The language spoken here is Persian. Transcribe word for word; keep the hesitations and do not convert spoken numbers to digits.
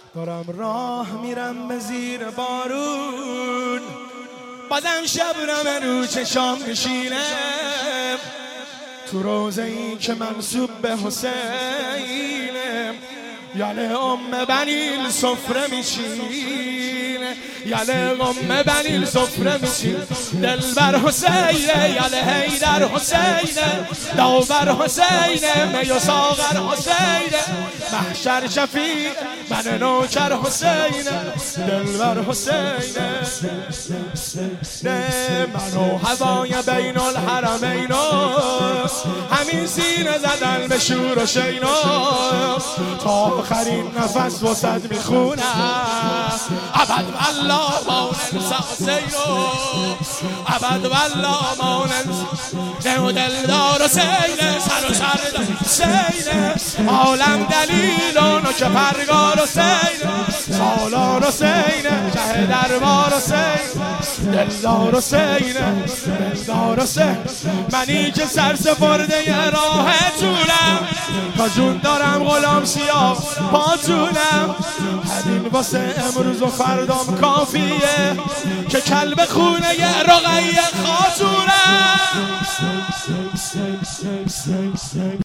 دارم راه میرم به زیر بارون، بازم شبنم رو چشام میشینه، تو روزه ای که منسوب به حسینه، یاله ام بنیل سفره میچینه، یاله ام بنیل سفره میچینه، دل بر حسینه، یاله حیدر حسینه، دو بر حسینه، می و ساغر حسینه، محشر شفیع من نوکر حسینه، دل بر حسینه، من و هوای بین الحرمین، همین سینه زدن به شور و شینا، تا آخرین نفس وسط میخونم، ابد والله ما ننسى حسینو، ابد والله ما ننسى، و دلدار حسینه، سر و سر حسینه، عالم دلیل و که پرگار حسینه، سالار حسینه، شه دربار حسینه، دلدار حسینه، دلدار حسینه، منی که سر سپرده راه طولم، تا جون دارم غلام سیاه پاتونم، همین واسه امروز و فردام کافیه، که کلب خونه رقیه خاتونم.